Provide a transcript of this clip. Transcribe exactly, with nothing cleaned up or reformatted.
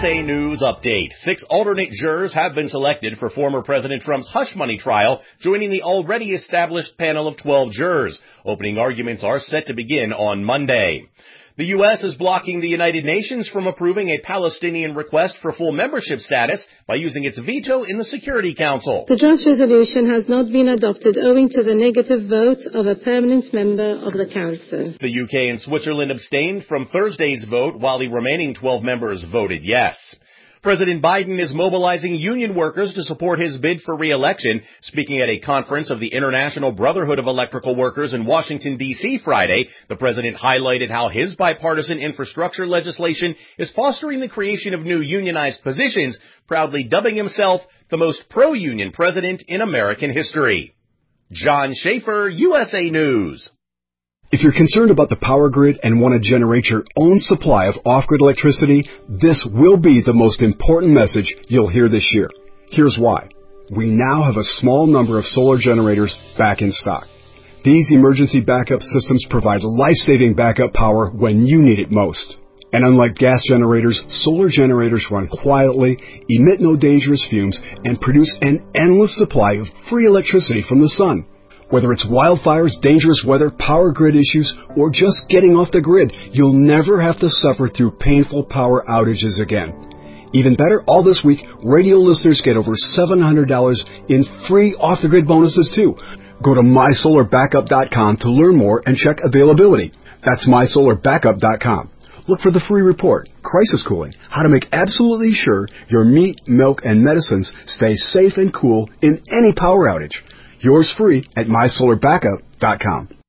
S A News Update. Six alternate jurors have been selected for former President Trump's hush money trial, joining the already established panel of twelve jurors. Opening arguments are set to begin on Monday. The U S is blocking the United Nations from approving a Palestinian request for full membership status by using its veto in the Security Council. The draft resolution has not been adopted owing to the negative vote of a permanent member of the Council. The U K and Switzerland abstained from Thursday's vote, while the remaining twelve members voted yes. President Biden is mobilizing union workers to support his bid for re-election. Speaking at a conference of the International Brotherhood of Electrical Workers in Washington, D C Friday, the president highlighted how his bipartisan infrastructure legislation is fostering the creation of new unionized positions, proudly dubbing himself the most pro-union president in American history. John Schaefer, U S A News. If you're concerned about the power grid and want to generate your own supply of off-grid electricity, this will be the most important message you'll hear this year. Here's why. We now have a small number of solar generators back in stock. These emergency backup systems provide life-saving backup power when you need it most. And unlike gas generators, solar generators run quietly, emit no dangerous fumes, and produce an endless supply of free electricity from the sun. Whether it's wildfires, dangerous weather, power grid issues, or just getting off the grid, you'll never have to suffer through painful power outages again. Even better, all this week, radio listeners get over seven hundred dollars in free off-the-grid bonuses too. Go to my solar backup dot com to learn more and check availability. That's my solar backup dot com. Look for the free report, Crisis Cooling, how to make absolutely sure your meat, milk, and medicines stay safe and cool in any power outage. Yours free at my solar backup dot com.